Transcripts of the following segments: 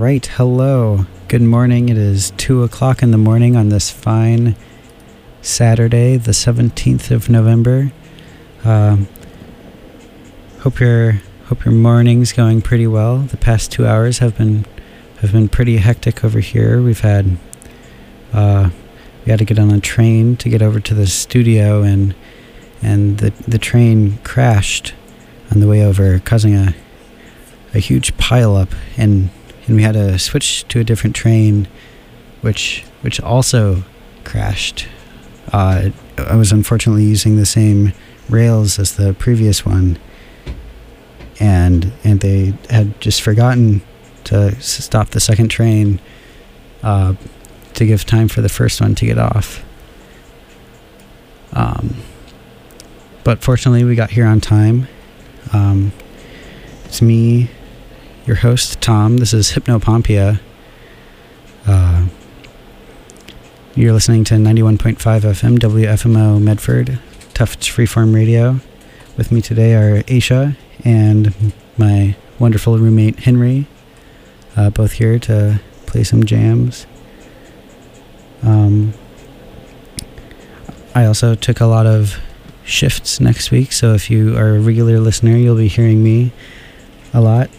right, hello. Good morning. It is 2 o'clock in the morning on this fine Saturday, the 17th of November. Hope your morning's going pretty well. The past 2 hours have been pretty hectic over here. We had to get on a train to get over to the studio, and the train crashed on the way over, causing a huge pileup, and we had to switch to a different train, which also crashed. I was unfortunately using the same rails as the previous one, and they had just forgotten to stop the second train to give time for the first one to get off. But fortunately, we got here on time. It's me, your host, Tom. This is Hypnopompia. You're listening to 91.5 FM, WFMO Medford, Tufts Freeform Radio. With me today are Aisha and my wonderful roommate, Henry, both here to play some jams. I also took a lot of shifts next week, so if you are a regular listener, you'll be hearing me a lot.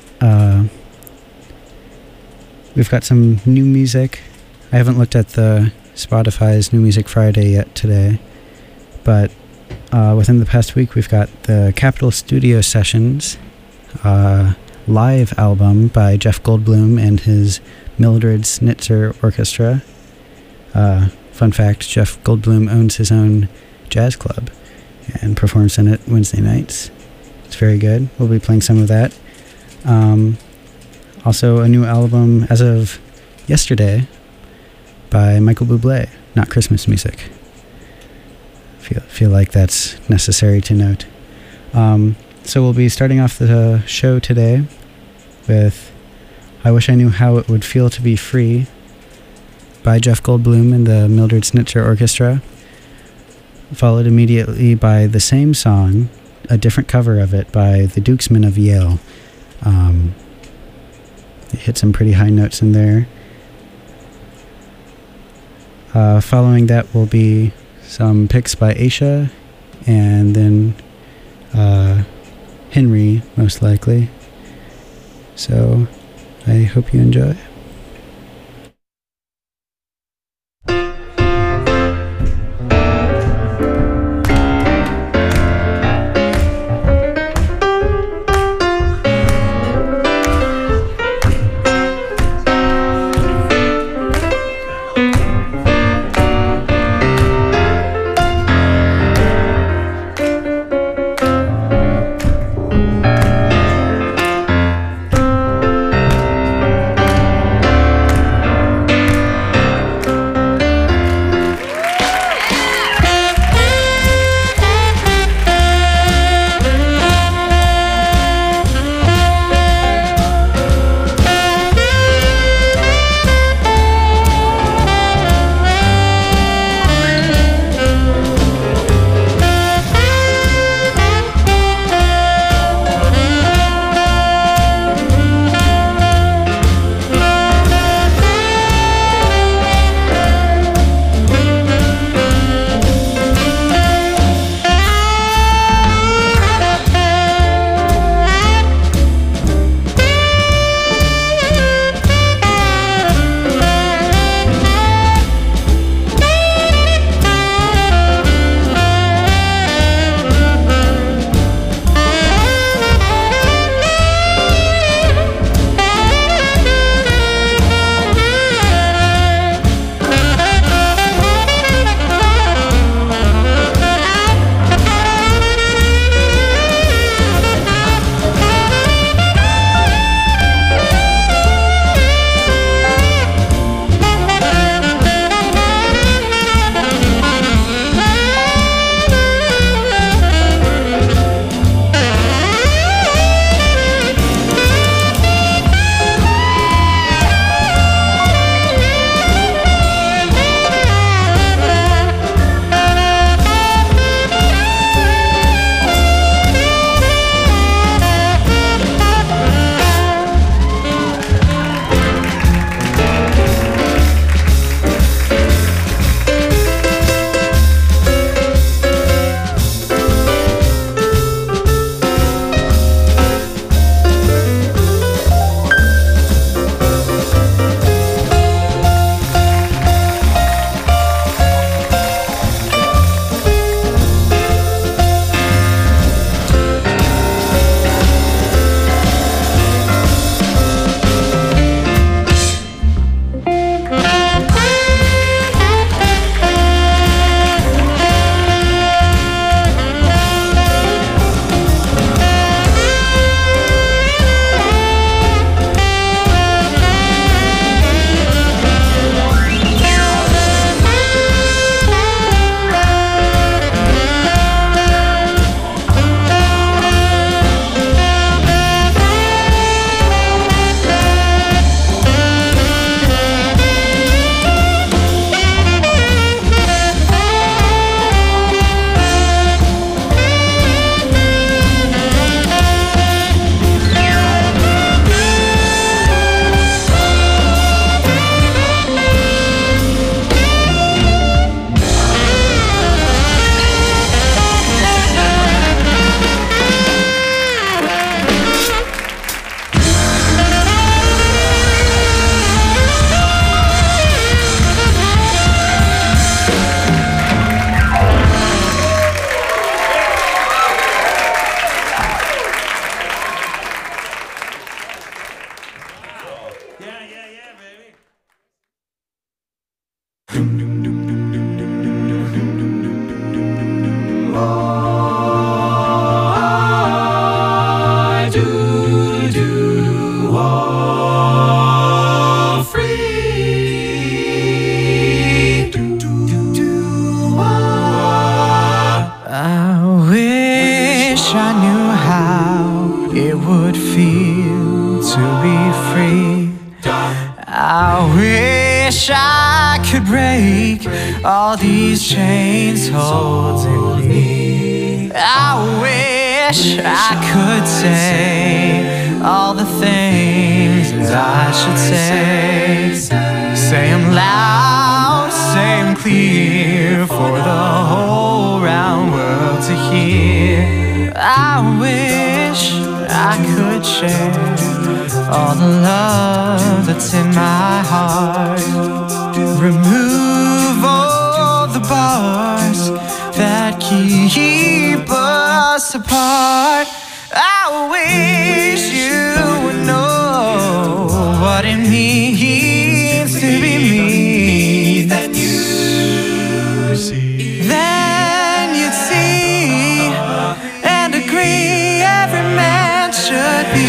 We've got some new music. I haven't looked at the Spotify's New Music Friday yet today, but within the past week we've got the Capitol Studio Sessions live album by Jeff Goldblum and his Mildred Snitzer Orchestra. Fun fact, Jeff Goldblum owns his own jazz club and performs in it Wednesday nights. It's very good. We'll be playing some of that. Also a new album as of yesterday by Michael Bublé, not Christmas music. Feel like that's necessary to note. So we'll be starting off the show today with I Wish I Knew How It Would Feel to Be Free by Jeff Goldblum and the Mildred Snitzer Orchestra, followed immediately by the same song, a different cover of it by the Dukesmen of Yale. They hit some pretty high notes in there. Following that will be some picks by Aisha, and then Henry, most likely. So I hope you enjoy. wish I could break all these chains holding me. I wish I could say all the things that I should say. Say 'em loud, say 'em clear for the whole round world to hear. I wish I could share all the love that's in my heart. Remove all the bars that keep us apart. I wish you would know what it means to be me. Then you see, then you'd see and agree every man should be.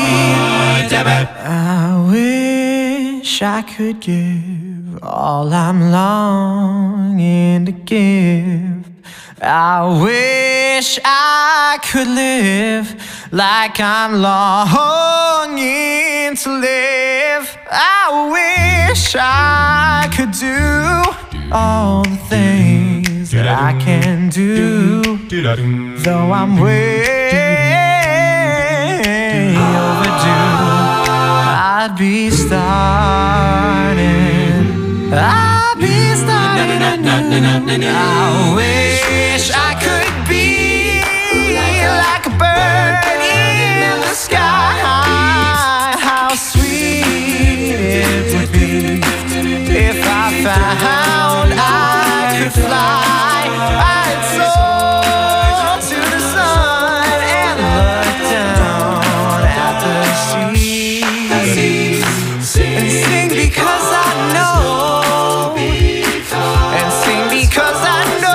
I wish I could give all I'm longing to give. I wish I could live like I'm longing to live. I wish I could do all the things that I can do, though I'm way overdue. I'd be starting. I'd be starting anew. I wish I could be like a bird in the sky. How sweet it would be if I found I could fly. I'd soar to the sun and look down at the sea and sing because I know, and sing because I know.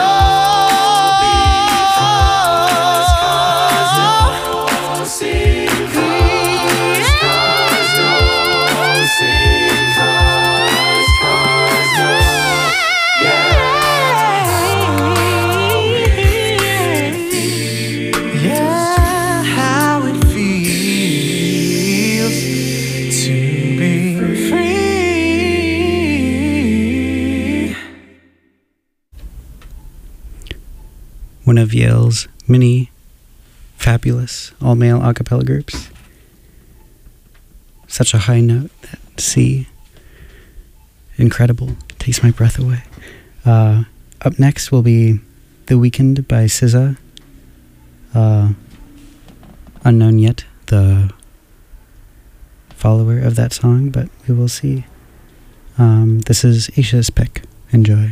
One of Yale's many fabulous all-male a cappella groups. Such a high note, that C. Incredible. Takes my breath away. Up next will be The Weekend by SZA. Unknown yet, the follower of that song, but we will see. This is Aisha's pick. Enjoy.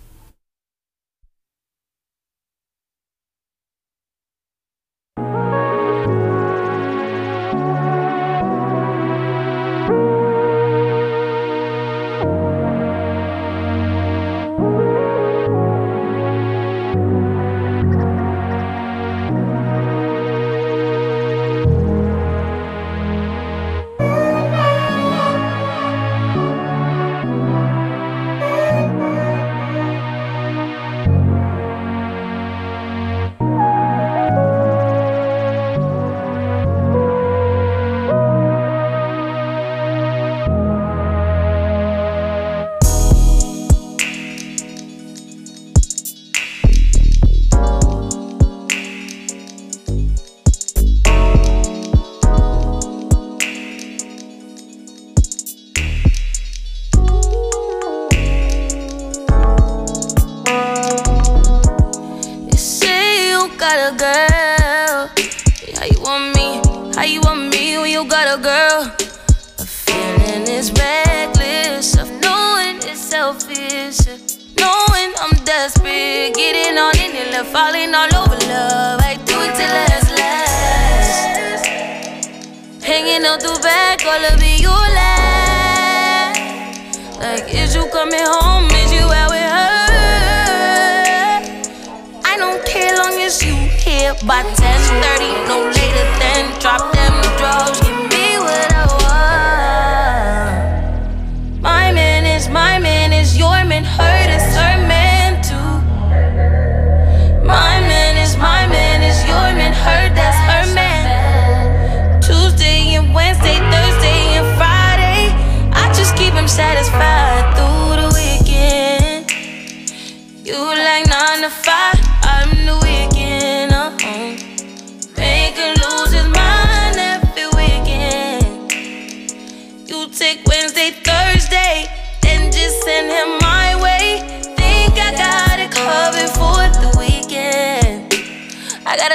Falling all over love, I do it till it's last. Hanging out the back, all of it you last. Like, is you coming home? Is you out with her? I don't care long as you here by 10:30, no later than drop them drugs. Give me what I want. My man is your man. Hurt is her man too. My man is your man. Her, that's her man. Tuesday and Wednesday, Thursday and Friday, I just keep him satisfied through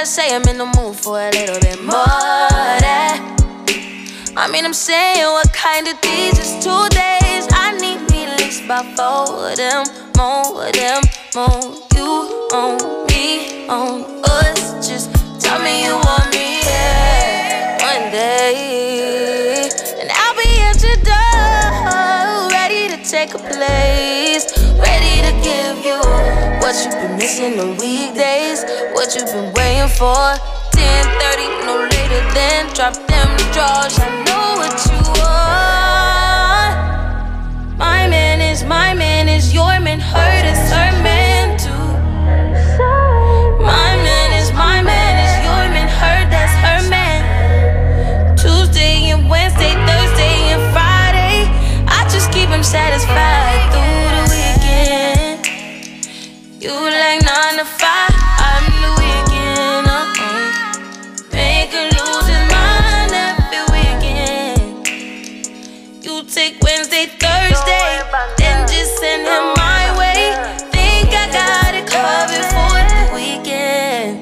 gotta say I'm in the mood for a little bit more of that. I mean, I'm saying what kind of these is 2 days. I need me at least about 4 of them, more of them, more. You on me, on us. Just tell me you want me, yeah, one day. And I'll be at your door, ready to take a place, ready to give you what you've been missing on weekdays, what you've been waiting for. 10:30, no later than drop them drawers. I know what you want. My man is your man. Hurt is her man too. My man is your man. Hurt, that's her man. Tuesday and Wednesday, Thursday and Friday, I just keep him satisfied through the weekend. You like 9 to 5, I'm the weekend. Make him lose his mind every weekend. You take Wednesday, Thursday, then just send him my way. Think I got it covered for the weekend.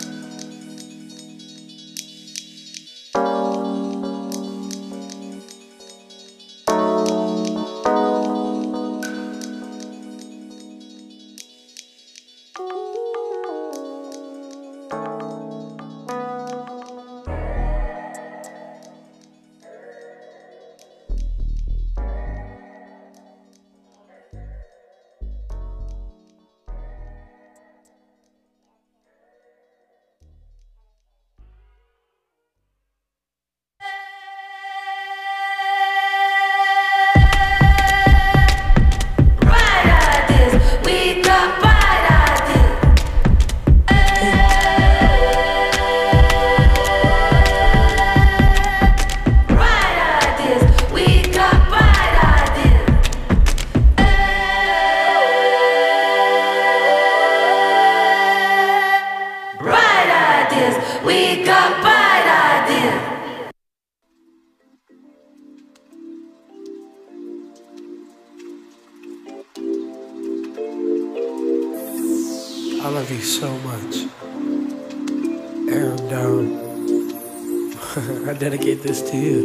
I love you so much. Air down. I dedicate this to you.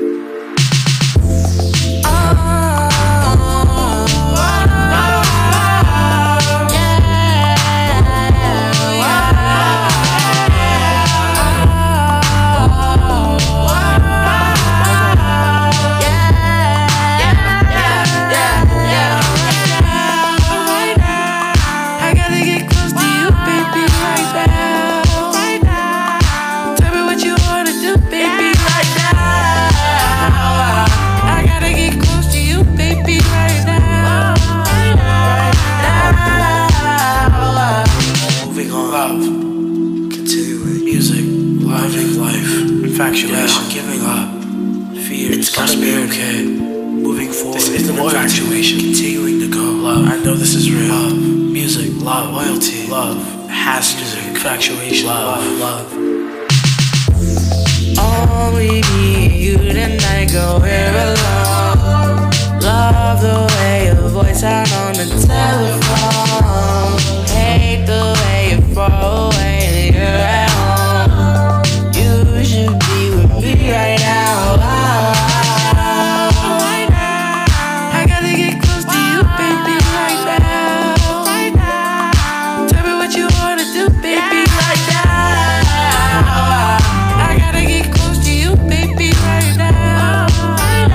Infatuation, giving up, fear, it's gonna be okay. Moving forward, this isn't infatuation, continuing to go. Love, I know this is real. Love, music, love, loyalty, love, has music, infatuation, love. Only me and you tonight, go here alone. Love the way your voice sound on the telephone. Hate the way you fall away and you're at home. You should be with me right now. I gotta get close to you, baby, right now. Tell me what you wanna do, baby, right now. I gotta get close to you, baby, right now. Right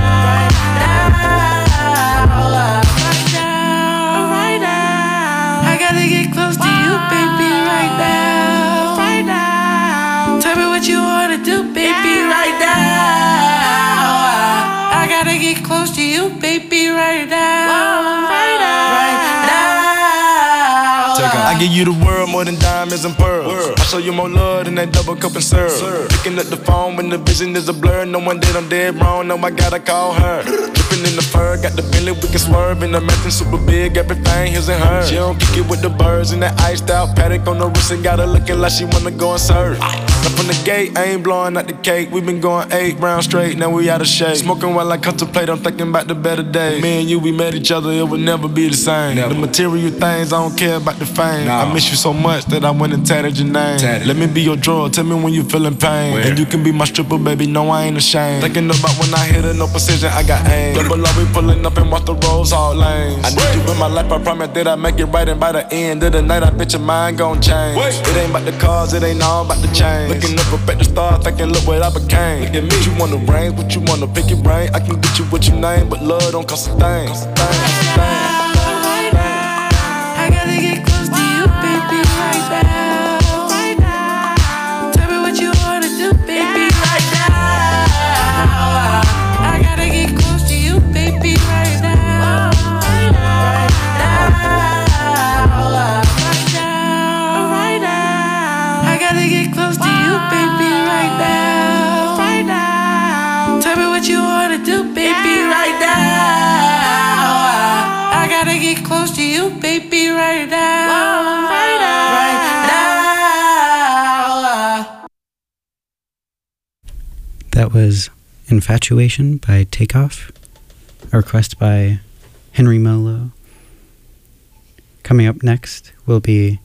now. I gotta get close to you, baby, right now. Tell me what you wanna do, baby, right now. I gotta get close to you, baby, right now. I give you the world more than diamonds and pearls. I show you more love than that double cup and syrup. Picking up the phone when the vision is a blur. No one that I'm dead wrong, no, I gotta call her. Dripping in the fur, got the Bentley, we can swerve. And the mansion super big, everything his and hers. She don't kick it with the birds and that iced out paddock on the wrist and got her looking like she wanna go and surf. Now from the gate, I ain't blowing out the cake. We been going 8 rounds straight, now we out of shape. Smoking while I contemplate, I'm thinking about the better days. Me and you, we met each other, it would never be the same. The material things, I don't care about the fame. I miss you so much that I went and tatted your name. Let me be your drug, tell me when you feeling pain. And you can be my stripper, baby, no, I ain't ashamed. Thinking about when I hit her, no precision, I got aim. Double R, we pulling up and watch the roads all lanes. I need you in my life, I promise that I make it right. And by the end of the night, I bet your mind gon' change. It ain't about the cars, it ain't all about the change. Looking up at the stars, thinking look what I became. Look at me, you wanna range, but you wanna pick your brain. I can get you what you name, but love don't cost a thing. I gotta get close to you, baby, right now. Right now. Tell me what you wanna do, baby, right now. I gotta get close to you, baby, right now. Right now. Right now. Right now. I gotta get close to you, baby, right now. Right now. Tell me what you wanna do, baby, right now. I gotta get close to you, baby, right now. Right now. Right now. That was Infatuation by Takeoff, a request by Henry Molo. Coming up next will be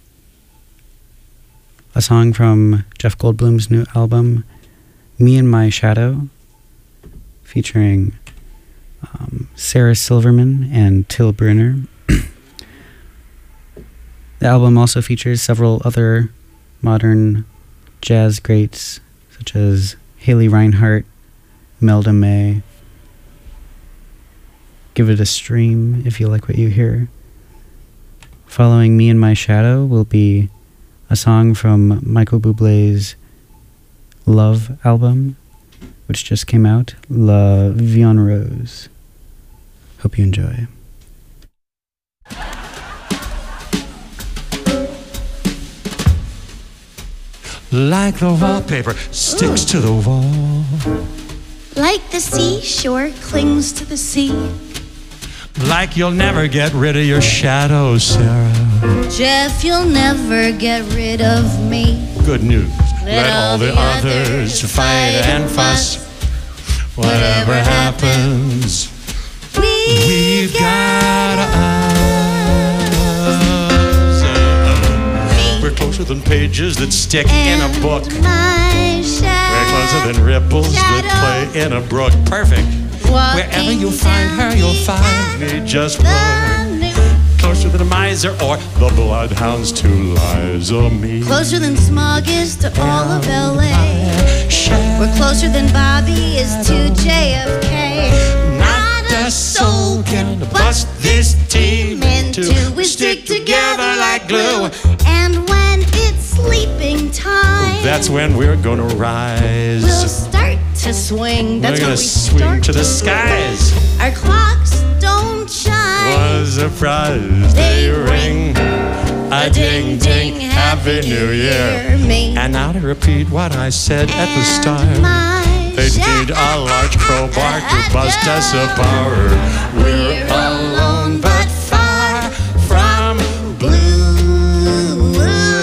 a song from Jeff Goldblum's new album, Me and My Shadow, featuring Sarah Silverman and Till Brunner. The album also features several other modern jazz greats, such as Haley Reinhart, Melda May. Give it a stream if you like what you hear. Following Me and My Shadow will be a song from Michael Bublé's Love album, which just came out, La Vie en Rose. Hope you enjoy. Like the wallpaper sticks to the wall. Like the seashore clings to the sea. Like you'll never get rid of your shadow, Sarah. Jeff, you'll never get rid of me. Good news. Let all the others fight and fuss. Whatever happens, we've got us. We're closer than pages that stick in a book. We're closer than ripples that play in a brook. Perfect. Wherever you find her, you'll find me. Just look. Closer than a miser or the bloodhounds to Liza me. Closer than Smog is to all of LA. We're closer than Bobby is to JFK. Not a soul can bust this team into. We stick together like glue. And when it's sleeping time, that's when we're gonna rise. We'll start to swing. That's we're when gonna we swing start to the skies. Our clocks don't shine. What a surprise they ring. A ding ding, Happy New Year. And now to repeat what I said at the start. They need a large crowbar to bust us apart. We're alone but far from blue.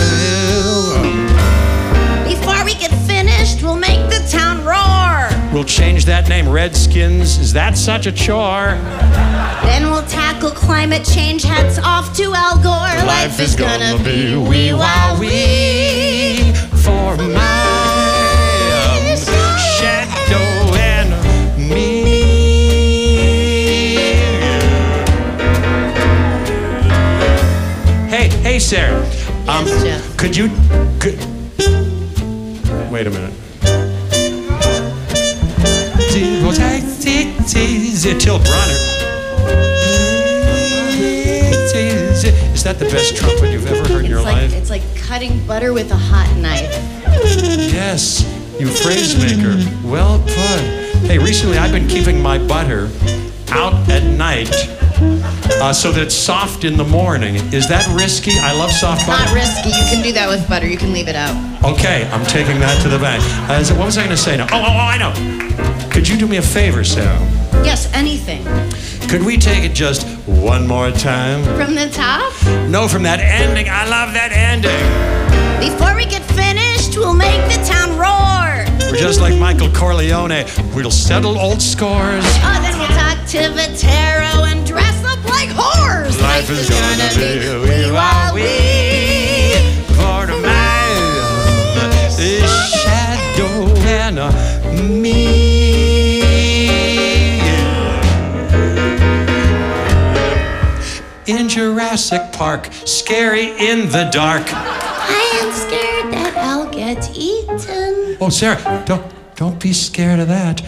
Before we get finished, we'll make the town roar. We'll change that name, Redskins. Is that such a chore? Then we'll tackle climate change. Hats off to Al Gore. Life is gonna be wee wow wee for my shadow and me. Hey, Sarah. Yes, Jeff. Could wait a minute. Till Brunner. Is that the best trumpet you've ever heard in your life? It's like cutting butter with a hot knife. Yes, you phrase maker. Well put. Hey, recently I've been keeping my butter out at night so that it's soft in the morning. Is that risky? I love soft butter. Not risky. You can do that with butter. You can leave it out. Okay, I'm taking that to the bank. What was I going to say now? Oh, I know. Could you do me a favor, Sarah? Yes, anything. Could we take it just one more time? From the top? No, from that ending. I love that ending. Before we get finished, finished, we'll make the town roar. We're just like Michael Corleone. We'll settle old scores. Oh, then we'll talk to Vatero and dress up like whores. Life is gonna be wee-wah-wee. For the man is shadow and me. In Jurassic Park, scary in the dark. I am scared that I'll get eaten. Oh, Sarah, don't be scared of that.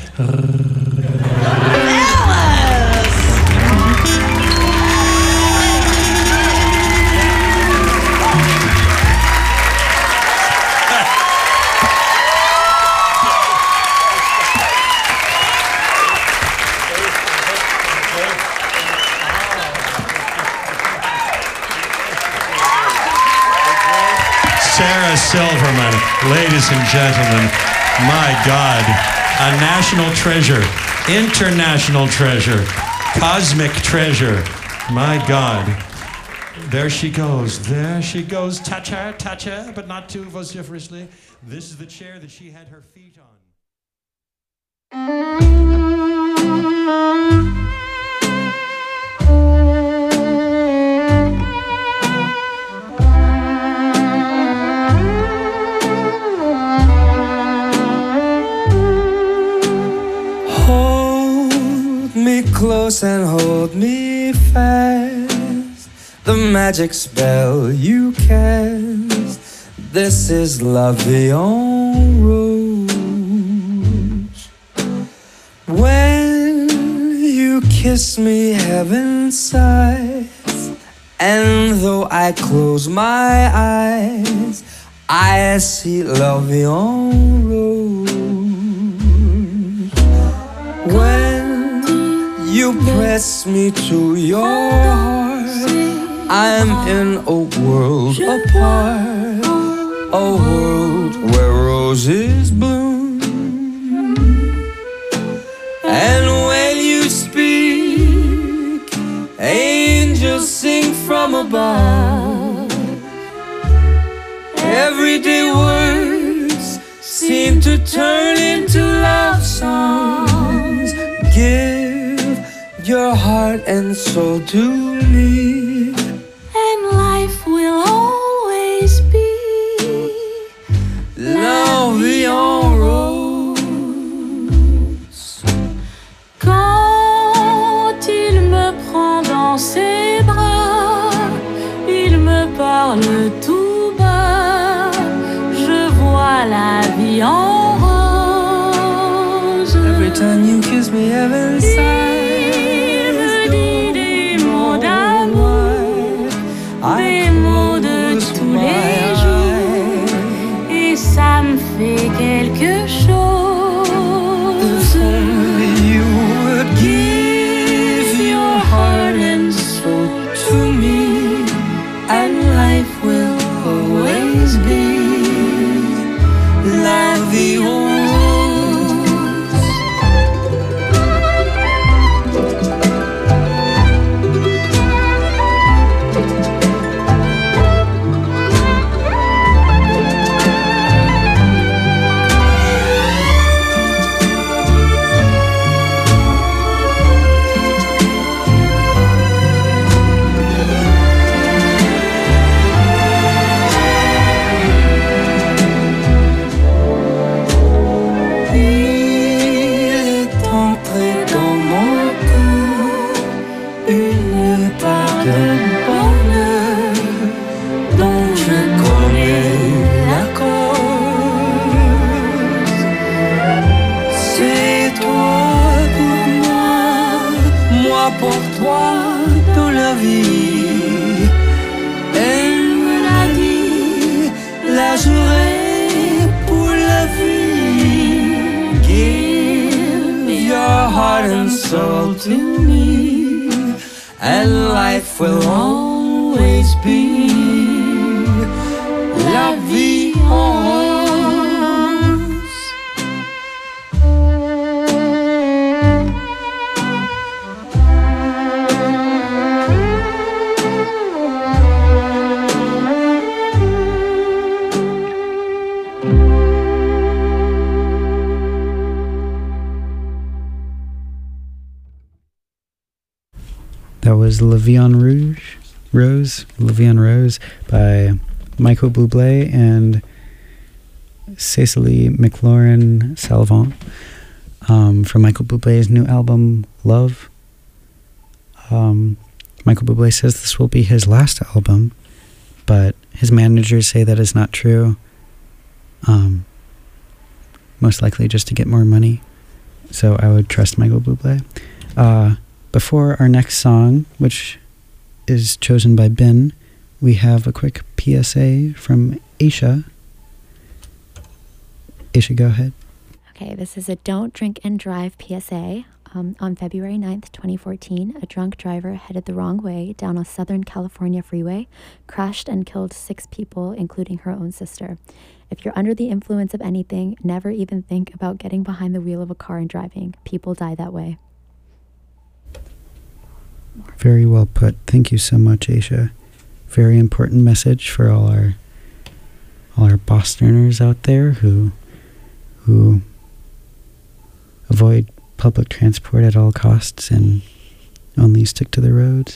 Sarah Silverman, ladies and gentlemen, my God, a national treasure, international treasure, cosmic treasure, my God. There she goes, touch her, but not too vociferously. This is the chair that she had her feet on. Close and hold me fast. The magic spell you cast. This is La Vie en Rose. When you kiss me, heaven sighs. And though I close my eyes, I see La Vie en Rose. When you press me to your heart, I'm in a world apart, a world where roses bloom. And when you speak, angels sing from above. Everyday words seem to turn into love songs. Give your heart and soul to me, and life will always be La Vie en Rose. Quand il me prend dans ses bras, il me parle tout bas, je vois la vie en rose. Every time you kiss me, heaven sighs. Des mots de tous les jours, et ça me fait quelque chose. If only you would give your heart and soul to me, and life will always be La Vie en Rose. Pour toi dans la vie, elle me l'a dit, la jouerai pour la vie. Give your heart and soul to me, and life will always be La Vie en Rose. That was La Vie en Rose by Michael Bublé and Cecily McLaurin Salvant from Michael Bublé's new album, Love. Michael Bublé says this will be his last album, but his managers say that is not true. Most likely just to get more money. So I would trust Michael Bublé. Before our next song, which is chosen by Ben, we have a quick PSA from Aisha. Aisha, go ahead. Okay, this is a Don't Drink and Drive PSA. On February 9th, 2014, a drunk driver headed the wrong way down a Southern California freeway, crashed and killed 6 people, including her own sister. If you're under the influence of anything, never even think about getting behind the wheel of a car and driving. People die that way. Very well put. Thank you so much, Aisha. Very important message for all our Bostoners out there who avoid public transport at all costs and only stick to the roads.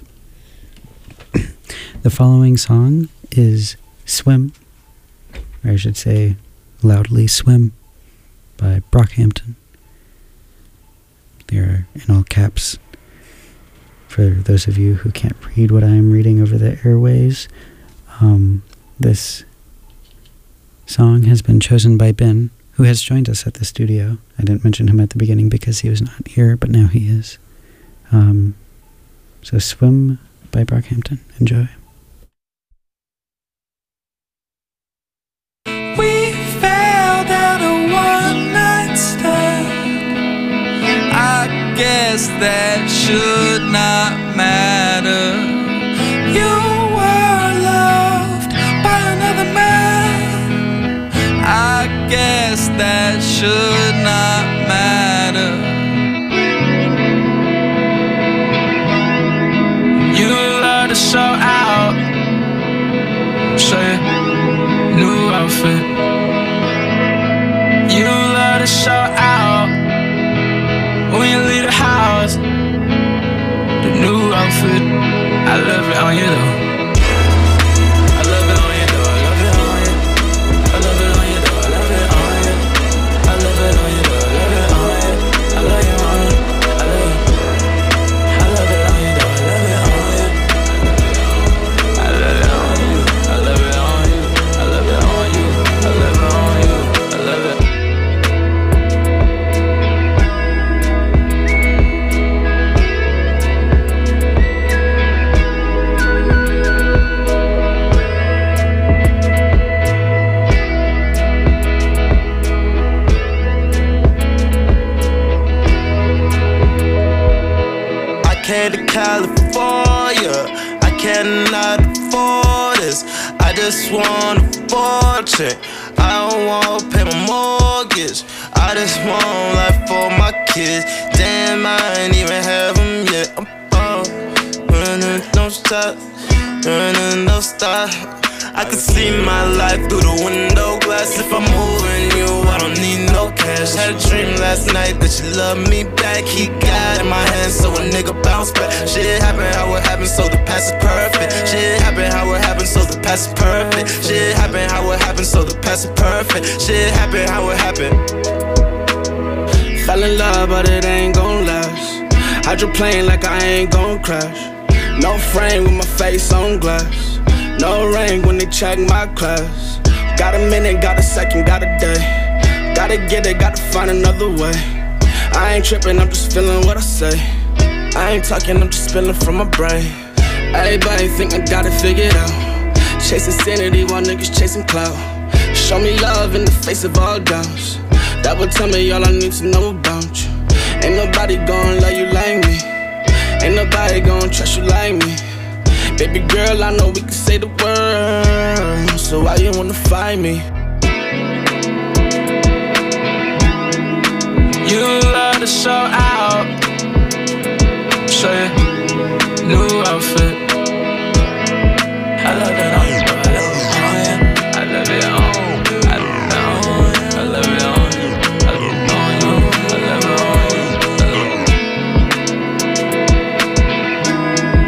The following song is Swim, or I should say Loudly Swim, by Brockhampton. They're in all caps. For those of you who can't read what I'm reading over the airways, this song has been chosen by Ben, who has joined us at the studio. I didn't mention him at the beginning because he was not here, but now he is. So Swim by Brockhampton. Enjoy. We fell down a one-night stand. I guess that should not matter. You were loved by another man. I guess that should not matter. You love to show out, show your new outfit. You love to show out when you leave the house. The new outfit, I love it on you though. I love it on you though. I love it on you. I love it on you though. I love it on you. I love it on you though. I love it on you. I love you on you. I love it on you though. I love it on you. I love it on you. I love it on you. I love it on you. I love it on you. I love it. Came to California, I cannot afford this. I just want a fortune, I don't want to pay my mortgage. I just want life for my kids. Damn, I ain't even have them yet. I'm running, don't stop, running, don't stop. I can see my life through the window glass. If I'm moving you, I don't need no cash. Had a dream last night that you love me back. He got in my hand, so a nigga bounce back. Shit happened how it happened, so the past is perfect. Shit happened how it happened, so the past is perfect. Shit happened how it happened, so the past is perfect. Shit happened how it happened. Fell in love, but it ain't gon' last. Hydroplane like I ain't gon' crash. No frame with my face on glass. No rank when they check my class. Got a minute, got a second, got a day. Gotta get it, gotta find another way. I ain't tripping, I'm just feeling what I say. I ain't talking, I'm just spilling from my brain. Everybody think I got it figured out. Chasing sanity while niggas chasing clout. Show me love in the face of all doubts. That would tell me all I need to know about you. Ain't nobody gon' love you like me. Ain't nobody gon' trust you like me. Baby girl, I know we can say the word. So why you wanna fight me? You love to show out, show your new outfit. I love it on you, I love it on you. I love it on you. I love it on you. I love it on you. I love it on you. I love it on you.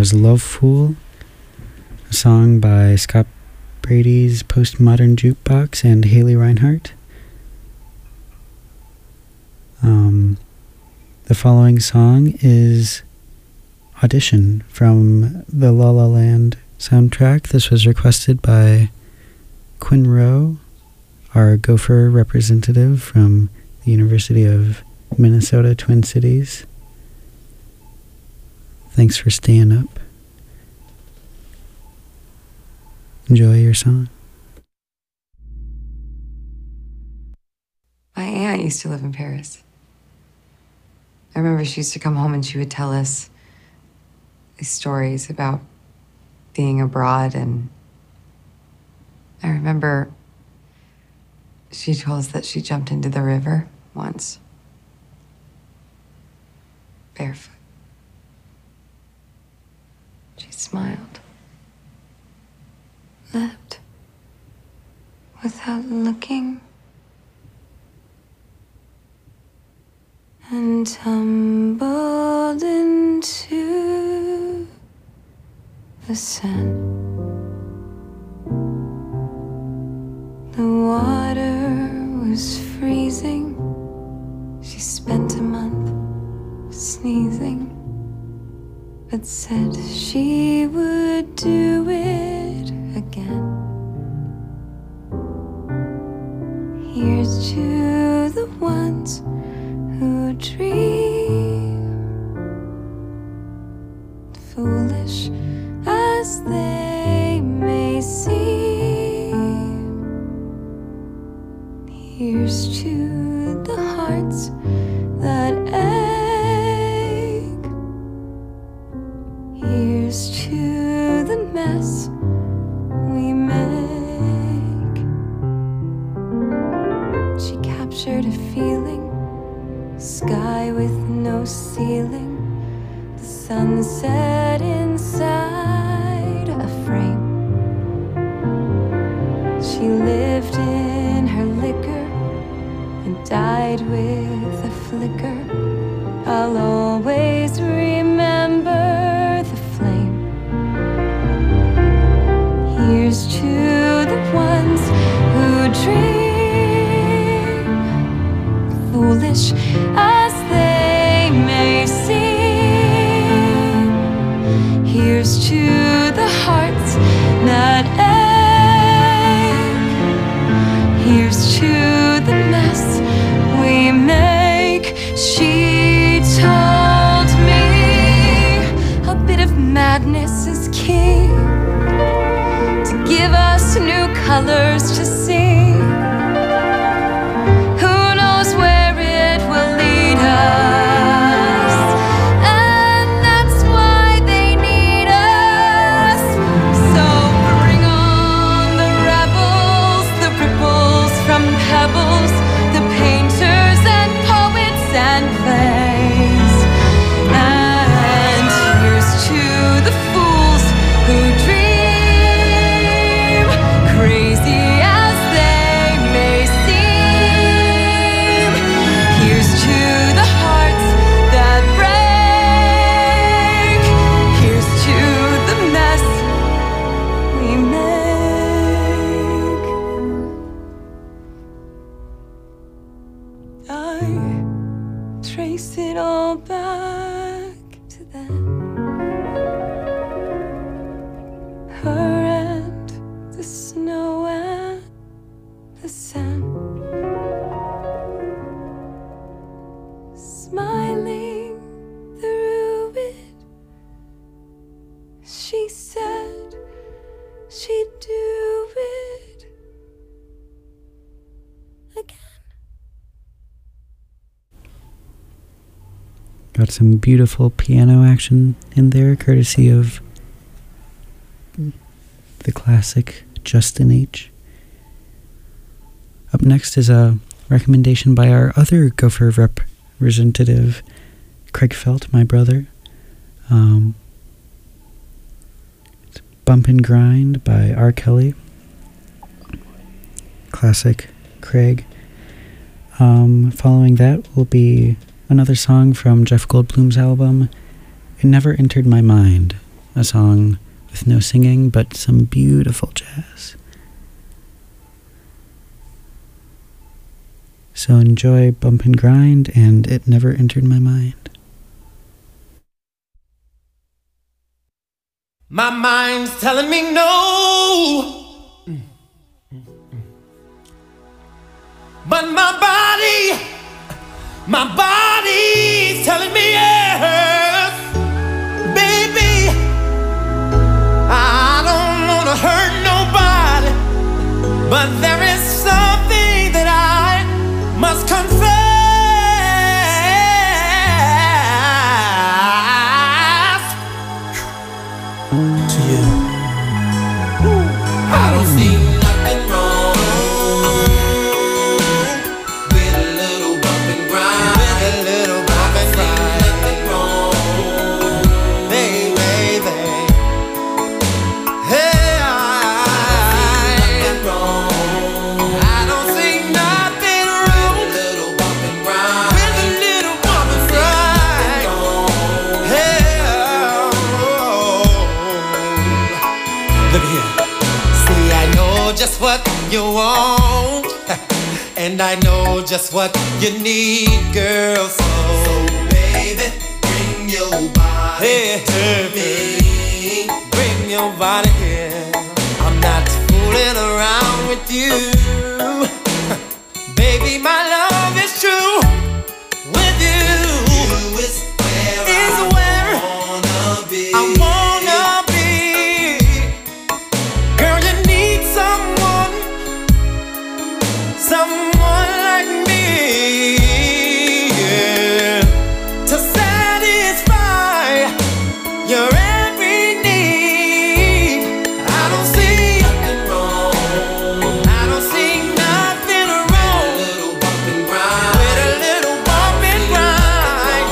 was Love Fool, a song by Scott Brady's Postmodern Jukebox and Haley Reinhart. The following song is Audition from the La La Land soundtrack. This was requested by Quinn Rowe, our Gopher representative from the University of Minnesota, Twin Cities. Thanks for staying up. Enjoy your song. My aunt used to live in Paris. I remember she used to come home and she would tell us these stories about being abroad, and I remember she told us that she jumped into the river once, barefoot. She smiled, leapt without looking, and tumbled into the sand. The water was freezing. She spent a month sneezing, but said she would do it again. Here's to the ones who dream, foolish as they may seem. Here's to the hearts that ache. Here's to the mess we make. She captured a feeling, sky with no ceiling, the sunset inside a frame. She lived in her liquor and died with a flicker. I'll always remember the flame. Here's to the ones who dream, foolish as they may seem. Here's to the hearts that ache. Here's to the mess we make. She told me a bit of madness is key, to give us new colors to see. Who knows where it will lead us? And that's why they need us. So bring on the rebels, the ripples from pebbles, the painters and poets and plays. And here's to the fools who dream, crazy as they may seem. Here's to the hearts that break. Here's to the mess we make. I trace it all back to then. Her and the snow and the sand, smiling through it. She said she'd do it again. Got some beautiful piano action in there, courtesy of the classic Justin H. Up next is a recommendation by our other Gopher representative, Craig Felt, my brother. It's Bump and Grind by R. Kelly. Classic Craig. Following that will be another song from Jeff Goldblum's album, It Never Entered My Mind. a song with no singing, but some beautiful jazz. So enjoy Bump and Grind and It Never Entered My Mind. My mind's telling me no, but my body's telling me yes. Baby, I don't wanna hurt nobody, but there is something that I must confess to you. I don't see nothing wrong with a little bump and grind. With a little bump and grind. Nothing wrong, baby. Hey, I don't see nothing wrong with a little bump and grind. With a little bump and grind. Hey, look here. See, I know just what you want, and I know just what you need, girl. So baby, bring your body to me. Bring your body here. I'm not fooling around with you. Baby, my love is true with you. You is where I wanna be. I wanna be. Girl, you need someone like me, yeah, to satisfy your every need. I don't see nothing wrong. I don't see nothing wrong with a little bump and grind. With a little bump and grind.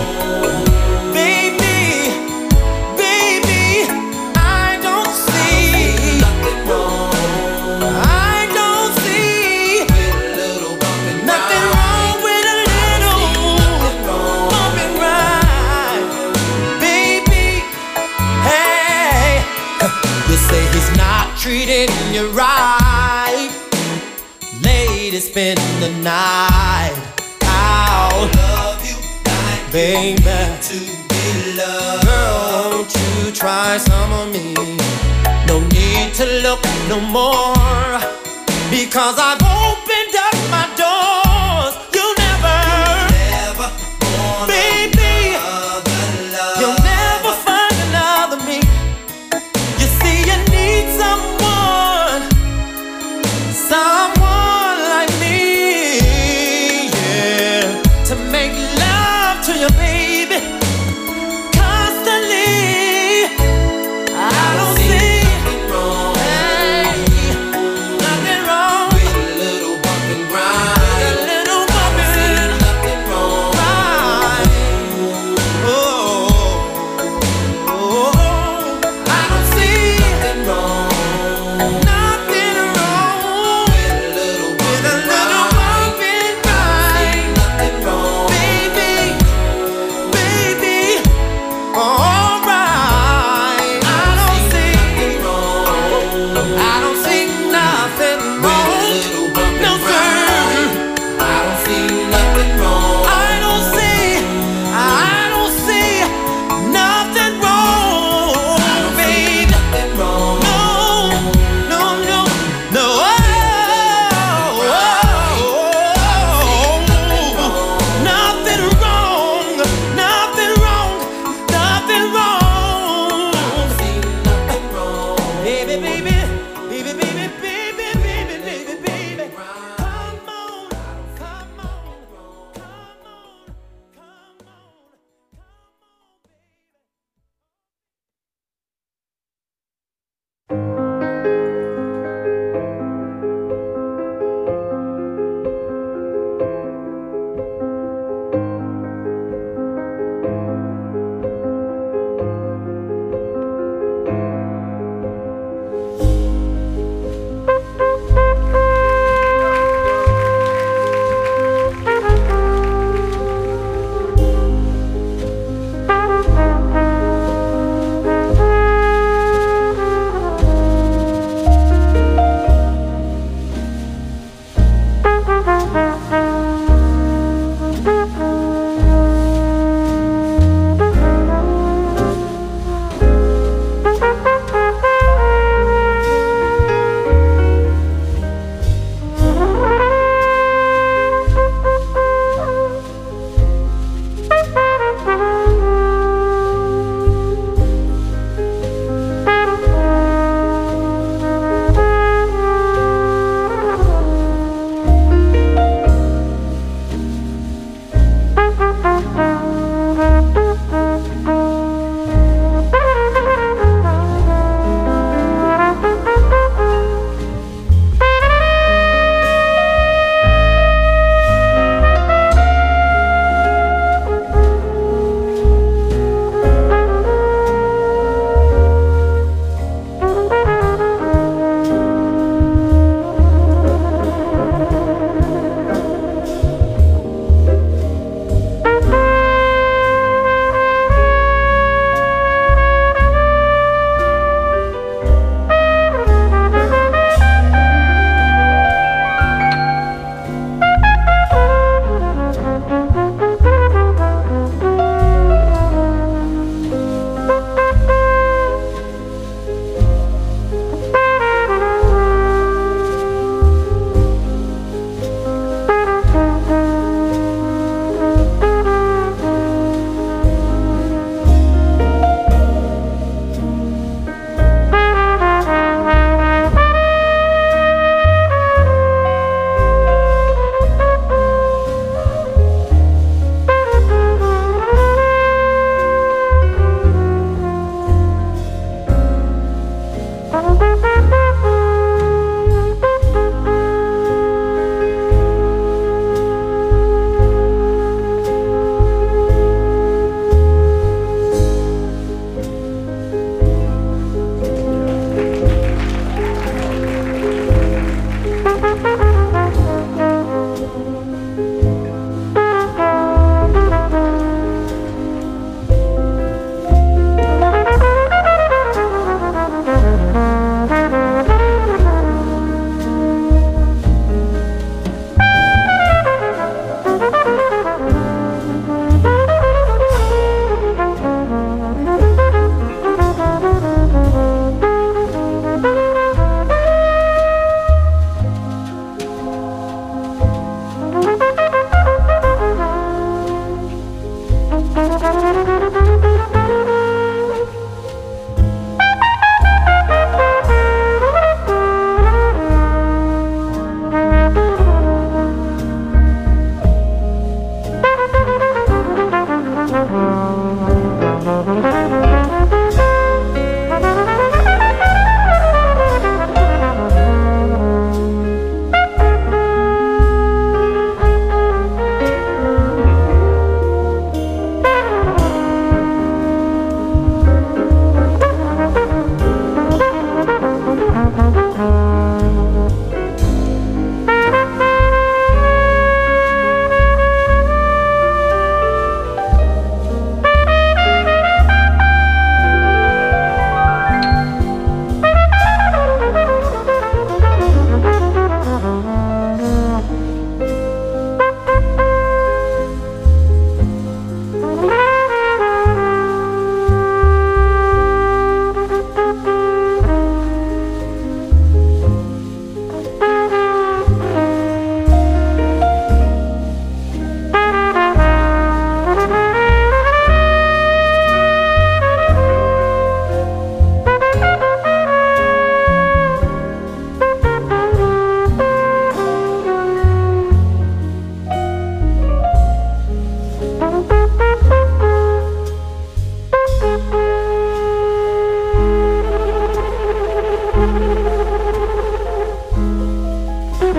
Baby, I don't see nothing wrong. I don't see nothing wrong with a little bump and grind. Baby, hey, you say he's not treating you right. Lady, spend the night out. Love you like baby to be loved. Girl, won't you try some of me? No need to look no more, because I've opened up my doors. You'll never baby, you'll never find another me. You see, you need someone like me, yeah, to make love to you, baby, constantly. I don't see nothing wrong, nothing wrong with a little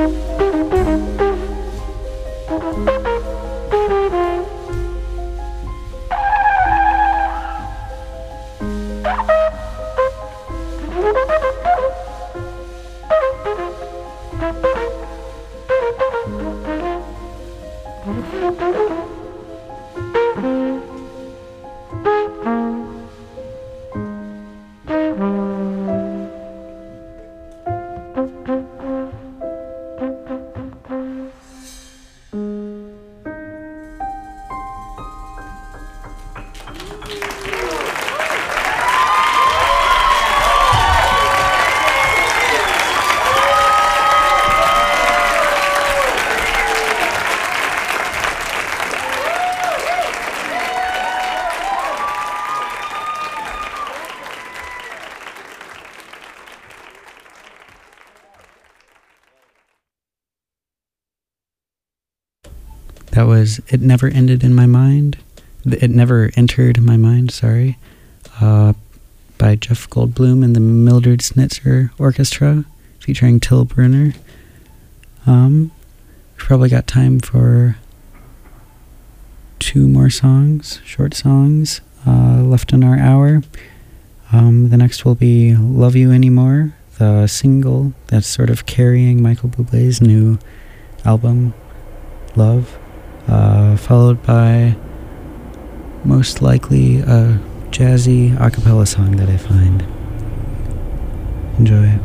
That was It Never Ended in My Mind. It Never Entered My Mind, sorry. By Jeff Goldblum and the Mildred Snitzer Orchestra, featuring Till Brunner. We've probably got time for 2 more songs, short songs, left in our hour. The next will be Love You Anymore, the single that's sort of carrying Michael Bublé's new album, Love. Followed by most likely a jazzy a cappella song that I find. Enjoy.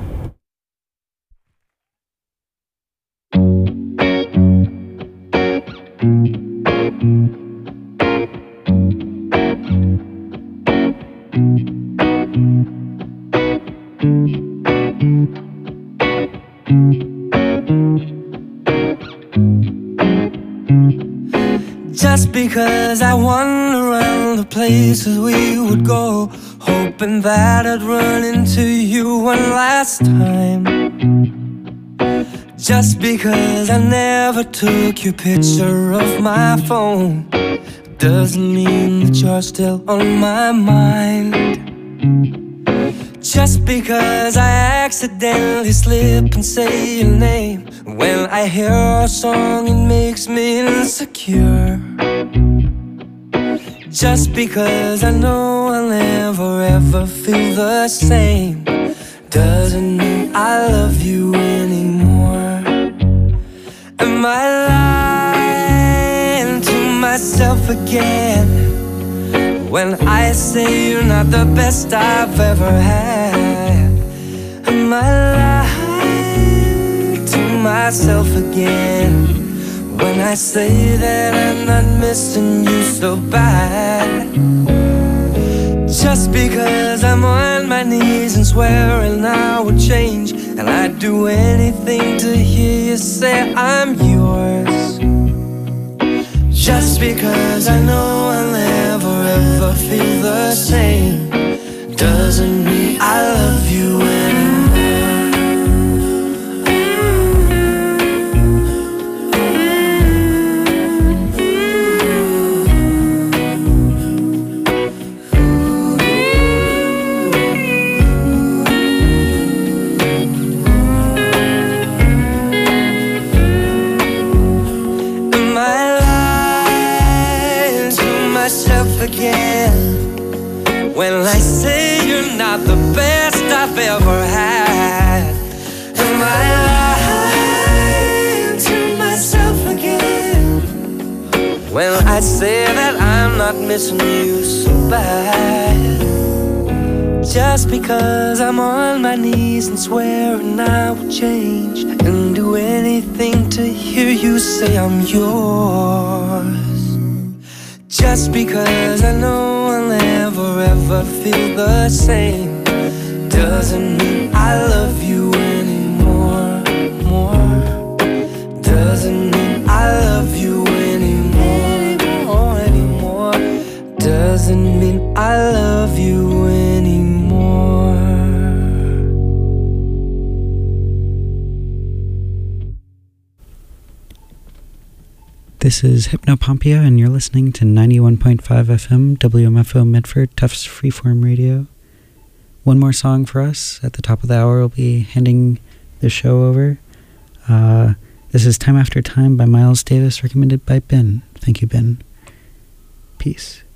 Just because I wander around the places we would go, hoping that I'd run into you one last time. Just because I never took your picture of my phone doesn't mean that you're still on my mind. Just because I accidentally slip and say your name when I hear a song, it makes me insecure. Just because I know I'll never ever feel the same doesn't mean I love you anymore. Am I lying to myself again when I say you're not the best I've ever had? Am I lying to myself again when I say that I'm not missing you so bad? Just because I'm on my knees and swearing I would change, and I'd do anything to hear you say I'm yours. Just because I know I'll never ever feel the same doesn't mean I love you anymore. Again, when I say you're not the best I've ever had, am I lying to myself again when I say that I'm not missing you so bad? Just because I'm on my knees and swearing I will change and do anything to hear you say I'm yours. Just because I know I'll never ever feel the same doesn't mean I love you anymore. Doesn't mean I love you anymore. Doesn't mean I love you anymore. This is Hypnopompia, and you're listening to 91.5 FM, WMFO Medford, Tufts Freeform Radio. One more song for us. At the top of the hour, we'll be handing the show over. This is Time After Time by Miles Davis, recommended by Ben. Thank you, Ben. Peace.